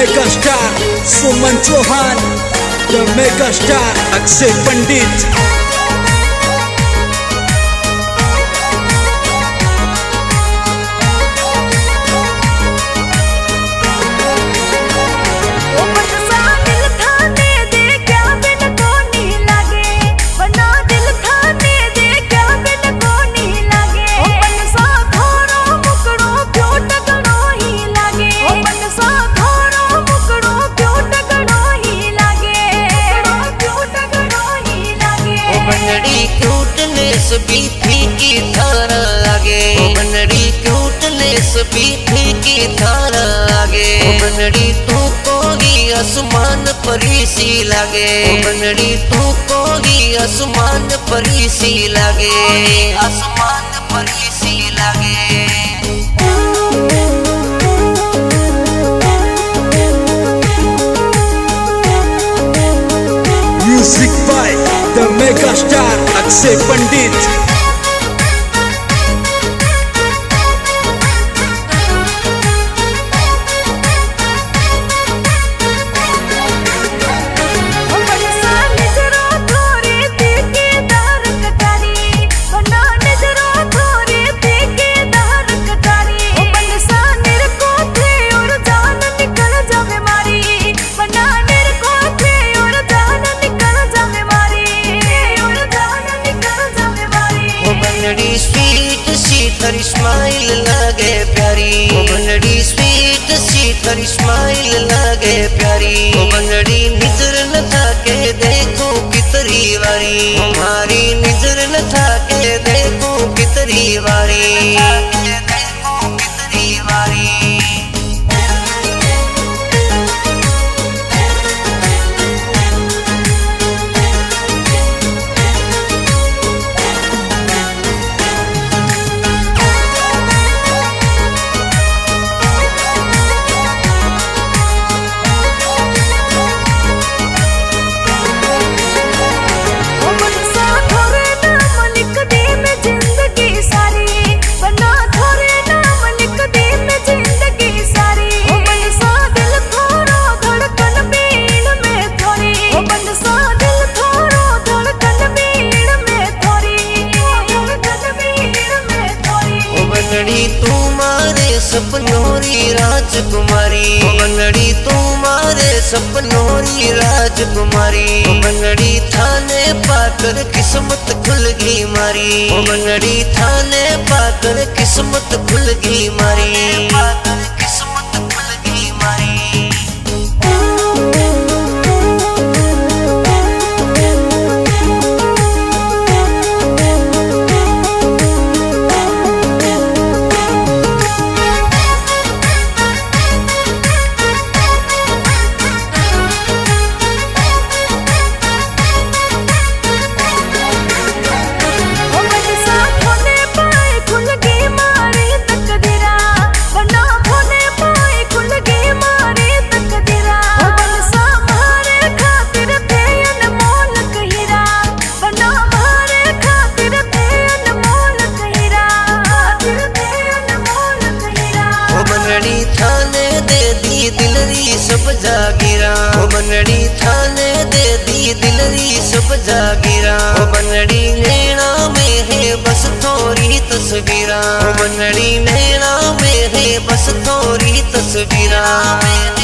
Mega star Suman Chauhan, the mega star Akshay Pandit. Cuteness भी फीकी थारा लागे, बनड़ी क्यूटनेस भी फीकी थारा लागे। बनड़ी तू कोगी आसमान परी सी लागे, बनड़ी तू कोगी आसमान परी सी लागे, आसमान परी सी लागे। Music by the mega star Akshay Pandit. Sweet सी तेरी स्माइल लागे प्यारी, बनड़ी स्वीट सी तेरी स्माइल लागे प्यारी। बनड़ी नजर न था के देखो कितनी बारी, हमारी नजर न था के देखो कितनी बारी, देखो कितनी बारी। तुम्हारे सपनोरी राजकुमारी, बनड़ी तुम्हारे सपनोरी राजकुमारी। बनड़ी थाने पाकर किस्मत खुल गई मारी, बनड़ी थाने पाकर किस्मत खुल गई मारी, किस्मत खुल गई मारी। बनड़ी थाने दे दी दिलरी सब जागीरा, बनड़ी थाने दे दी दिलरी सब जागीरा। बनड़ी नैना में है बस थोड़ी तस्वीरा, बनड़ी नैना में है बस थोड़ी तस्वीरा।